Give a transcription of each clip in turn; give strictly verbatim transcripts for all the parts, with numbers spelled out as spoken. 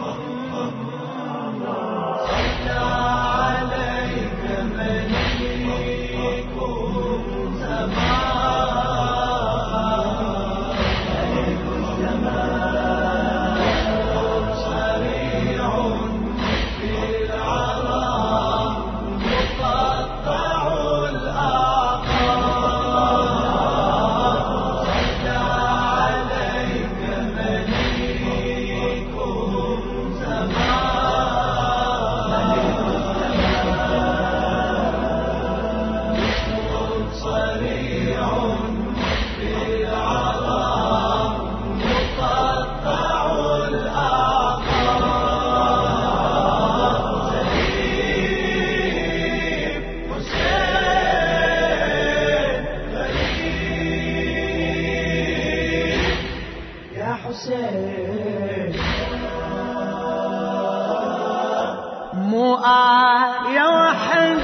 مو آية واحد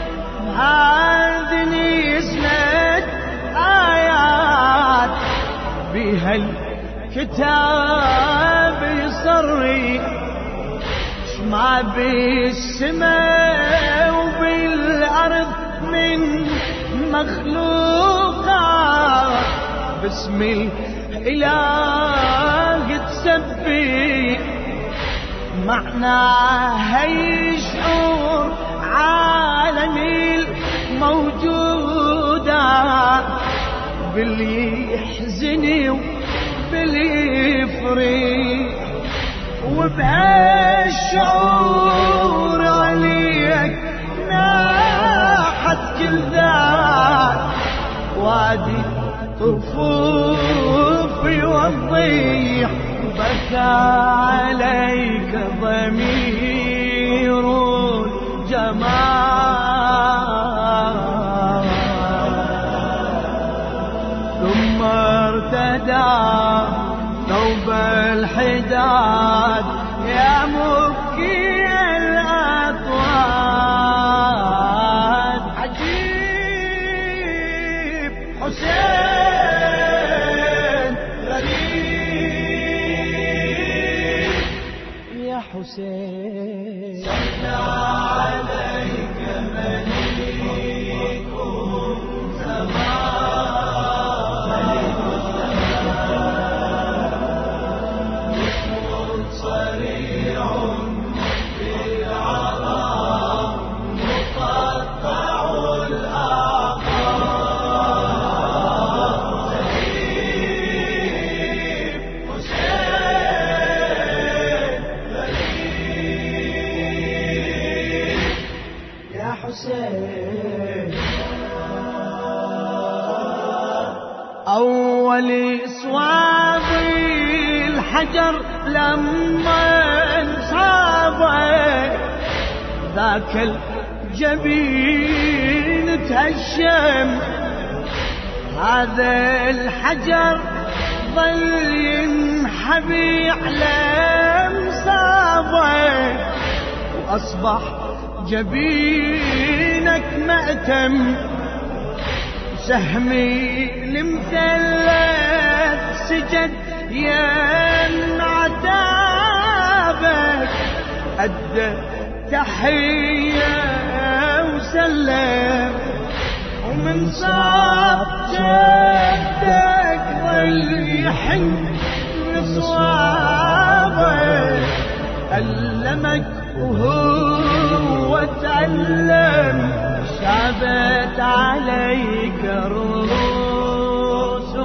هذني سنة آيات بهالكتاب يصري شمع بالسماء وبالأرض من مخلوقات باسم الإله تسبي معناها يشعر عالمي الموجودات باللي يحزني وباللي يفرح وبهالشعور عليك ناحت كل ذات وادي طفوفي والضيح بكى عليك ضمير الجمال ثم ارتدى ثوب الحداد يا مبكي الأطوال عجيب حسين غريب يا حسين صلى عليك مليك زمان ملك الزمان اسم صريع في العظام مقطع الآقام غريب حسين غريب يا حسين أول صواب الحجر لما انصابه ذاك الجبين تهشم هذا الحجر ظل ينحبي على مصابه وأصبح جبينك مأتم سهمي المثلث سجد ينعتابك أدى تحية وسلم ومن صاب جدك ظل يحن بصوابك ألمك وهو تعلم شابت عليك رؤوس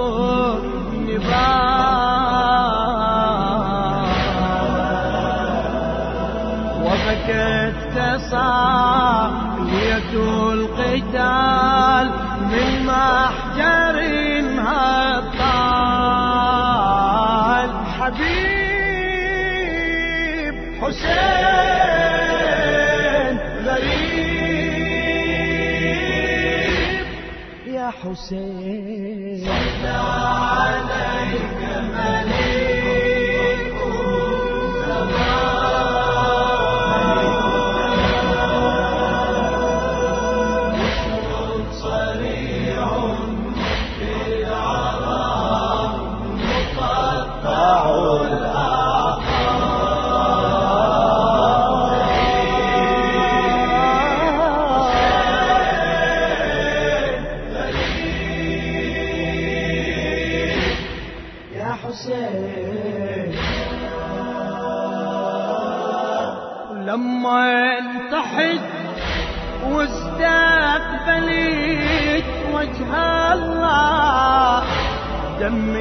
النبال وبكت تصالية القتال من محجر هطال حبيب حسين غريب يا حسين صلى عليك مليك زمان اسم صريع في العظام مقطع الآقام لما انتحت واستقبلت وجه الله دم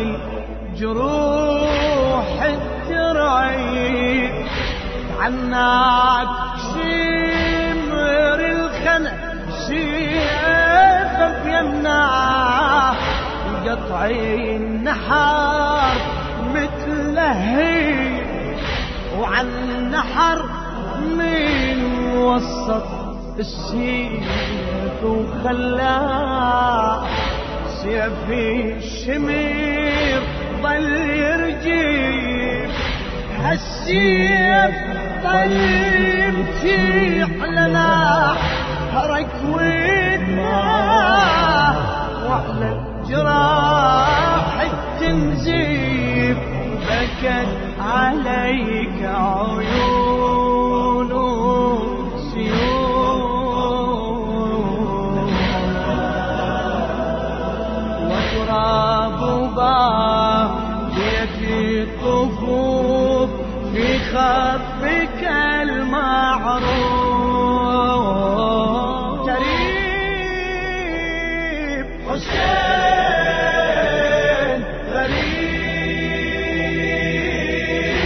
الجروح الترعي عناك شمر الخنق سيفه بيمناه قطع النحر متلهي وعن النحر من وسط السيف وخلاه سيف الشمير ضل يرجي هالسيف ضل يمشي لنا هرك ودماه وعلى الجراح التنزيف بكت عليك عيون سيوف وتراب باقية الطفوف في خطك المعروف كريم حسين غريب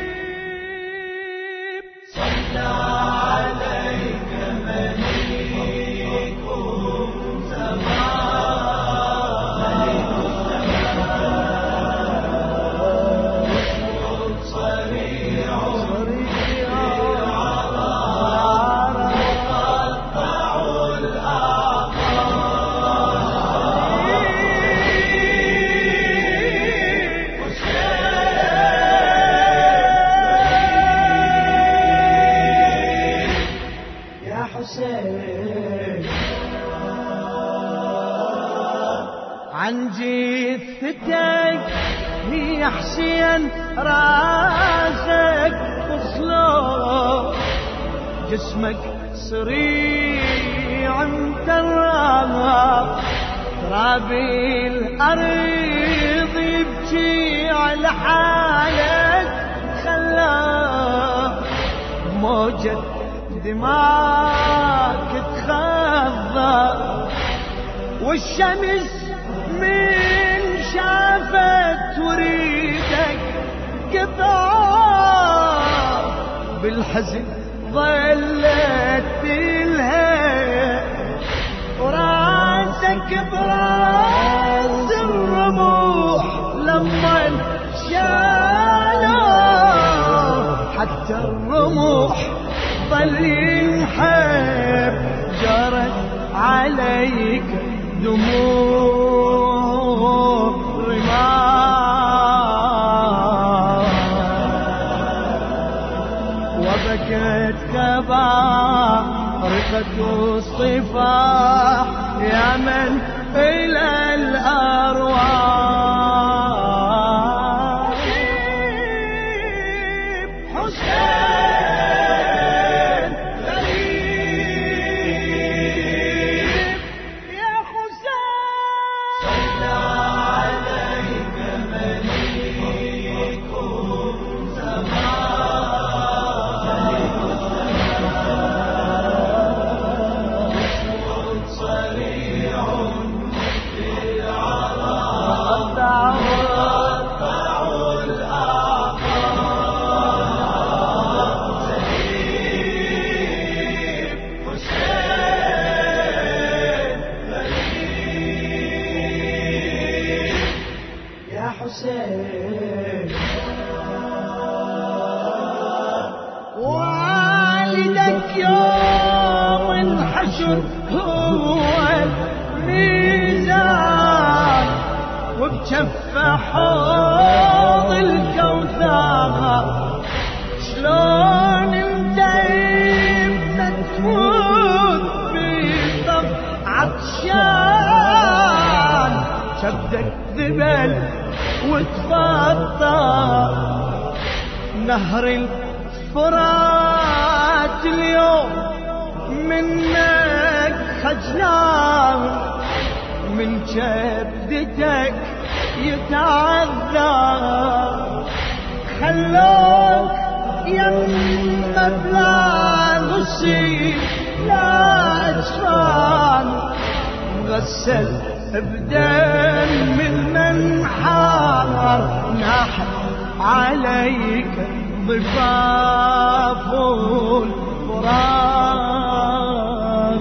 صلى عليك مليك زمان صريع عن جثتك يا حسين راسك وصلو جسمك صريع متراب تراب الأرض يبكي على حالك خلاه موجة دماغك تخضى والشمس من شافت وريدك قطع بالحزن ظلت تلهى وراسك براس الرموح لما شالوا حتى الرموح ظل ينحب جرت عليك دموع رمال وبكت كبارقة الصفاح يا من إلى الأرواح حسين غريب يا حسين صلى عليك مليك زمان صريع في العراء حسين والدك يوم الحشر هو الميزان وبجف حوض الكوثر شلون انت تفوت بصف عطشان شدك ذبل وتفطر نهر الفرات اليوم منك خجلان من جدتك يتعذر خلوك يما بلا نصيب لا أجفان غسل بدم المنحار ناحت عليك ضفاف الفرات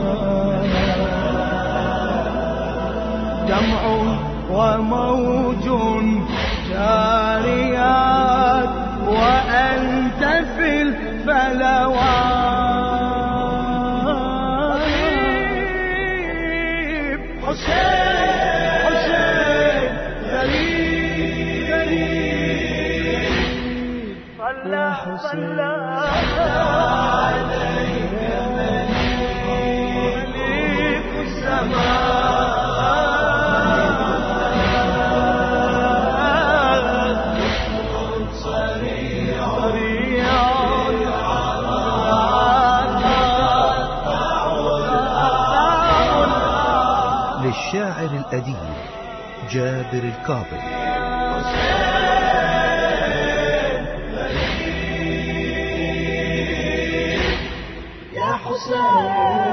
دمع وموج جاريات وأنت في الفلوات حسين حسين غريب غريب صلى صلى عليك مليك السماء للشاعر الأديب جابر الكاظم. يا حسين